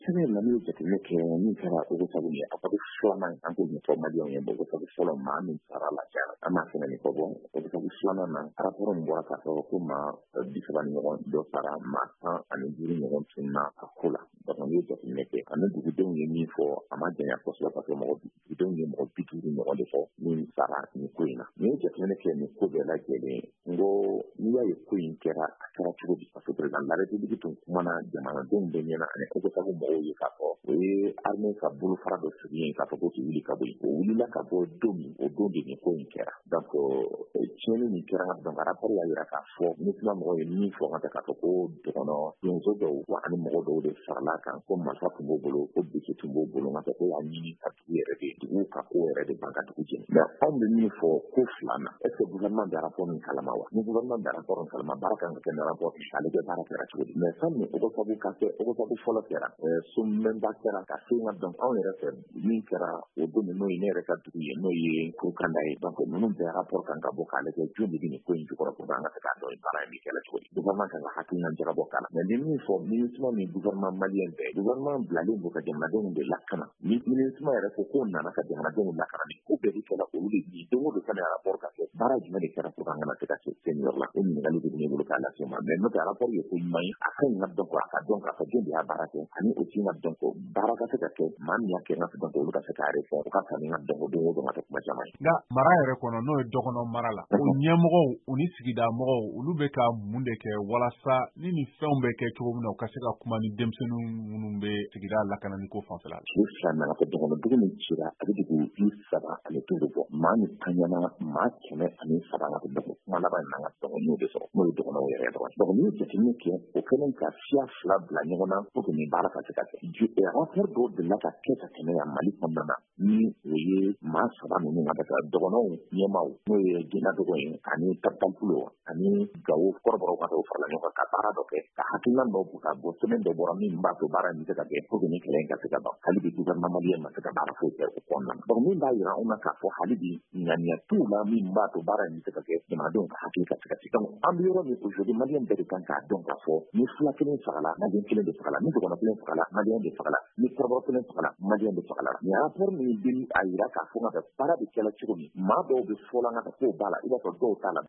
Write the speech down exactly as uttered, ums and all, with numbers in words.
sɛbɛn na n'u ye jateminɛ kɛ min kɛra Ogosagu ye a kɔni filanan an k'o ɲɛfɔ maliyɛnw ye Ogosagu fɔlɔ maa min sara la cayara an m'a fɛnɛ fɔ bɔ Ogosagu filanan na rapport min bɔra k'a fɔ ko maa bi saba ni ɲɔgɔn dɔ sara maa tan ani duuru ɲɔgɔn tunna a ko la donc n'u ye jateminɛ kɛ ani dugudenw ye min fɔ a ma janya kosɛbɛ parce que mɔgɔ dugudenw ye mɔgɔ bi duuru ɲɔgɔn de fɔ min sara nin ko in na n'i ye jateminɛ kɛ nin ko bɛɛ lajɛlen n ko n'i y'a ye ko in kɛra a kɛra cogo di parce que président de la république tun kumana jamanadenw bɛɛ ɲɛna ani Ogosagu mɔgɔw ye k'a fɔ o ye armée ka bolofara dɔ sigi yen k'a fɔ ko k'i wuli ka bɔ yen o wulila ka bɔ don min o don de nin ko in kɛra donc tiɲɛni min kɛra donc rapport y'a jira k'a fɔ MINUSMA mɔgɔw ye min fɔ ka k'a fɔ ko dɔgɔnɔ donso dɔw wa ani mɔgɔ dɔw de farala kan ko marifa tun b'o bolo ko bese tun b'o bolo ka fɔ ko y'a ɲini ka dugu yɛrɛ de dugu ka ko yɛrɛ de ban ka dugu jeni mais anw bɛ min fɔ ko fila na est ce que gouvernement bɛ rapport min kalama wa ni gouvernement bɛ rapport min kalama baara kan ka kɛ ni rapport ale bɛ baara kɛra cogo di mais san min Ogosagu ka kɛ Ogosagu fɔlɔ kɛra somɛnba kɛra ka se ka donc anw yɛrɛ fɛ min kɛra o don n'o ye ne yɛrɛ ka dugu ye n'o ye Kurukanda ye donc ninnu bɛɛ rapport kan ka bɔ k'ale kɛ jɔn de bɛ nin ko in jukɔrɔ pour que an ka se k'a dɔn baara in bɛ kɛla cogo di gouvernement kan ka hakilina jagabɔ k'a la mais ni min fɔ MINUSMA ni gouvernement malien bɛɛ gouvernement bilalen don ka jamanadenw de lakana ni MINUSMA yɛrɛ ko k'o nana ka jamanadenw lakana ni ko bɛɛ de kɛla olu de bi don o don fana rapport ka kɛ baara jumɛn de kɛra pour que an kana se ka se senior la o ɲininkali de bɛ ne bolo k'a lase ma mais n'o tɛ rapport ye ko ɲuman ye a ka ɲi ka dɔn ko a ka dɔn k'a fɔ jɔn de y'a baara kɛ ani aussi ka dɔn ko baara ka se ka kɛ maa min y'a kɛ ka dɔn ko olu ka se k'a yɛrɛ fɔ o ka fisa ni ka dɔn ko don o don ka kɛ kuma caman ye nka mara yɛrɛ kɔnɔ n'o ye dɔgɔnɔ mara la o ɲɛmɔgɔw u ni sigida mɔgɔw olu bɛ ka mun de kɛ walasa ni ni fɛnw bɛ kɛ cogo min na u ka se ka kuma ni denmisɛnninw minnu bɛ sigida lakanani ko fanfɛla la tile fila nana fɔ dɔgɔnɔ dugu min cira a bɛ dugu bi saba ani duuru bɔ maa min kaɲana maa kɛmɛ ani saba ka dɔgɔ kuma laban na ka dɔgɔ n'o de sɔrɔ n'o ye dɔgɔnɔw yɛrɛ dɔrɔn donc n'i ye jateminɛ kɛ o kɛlen ka siya fila bila ɲɔgɔn na pour que nin baara ka se ka kɛ rapport dɔw delila ka kɛ ka tɛmɛ yan Mali kɔnɔna na ni o ye maa saba ninnu ka taa dɔgɔnɔw ɲɛmaw n'o ye Jɛna Dogo ye ani Tapitanpulo ani Gawo kɔrɔbɔrɔw ka taa farala ɲɔgɔn kan ka baara dɔ kɛ ka hakilina dɔw bɔ ka bɔ sɛbɛn dɔ bɔra min b'a to baara in bɛ se ka kɛ pour que nin kɛlɛ in ka se ka ban hali bi gouvernement malien ma se ka baara foyi kɛ o kɔnɔna na donc min b'a jira anw na k'a fɔ hali bi ŋaniya t'u la min b'a to baara in bɛ se ka kɛ jamanadenw ka hakili ka se ka sigi donc an bɛ yɔrɔ min aujourd'hui malien bɛɛ de kan k'a dɔn k'a fɔ ni fila kelen fagala malien kelen de fagala ni dɔgɔnɔ kelen fagala malien de fagala ni kɔrɔbɔrɔ kelen fagala malien de fagala mais rapport min bɛ a jira k'a fɔ ka baara bɛ kɛla cogo min maa dɔw bɛ fɔla ka k'o b'a la i b'a sɔrɔ dɔw t'a la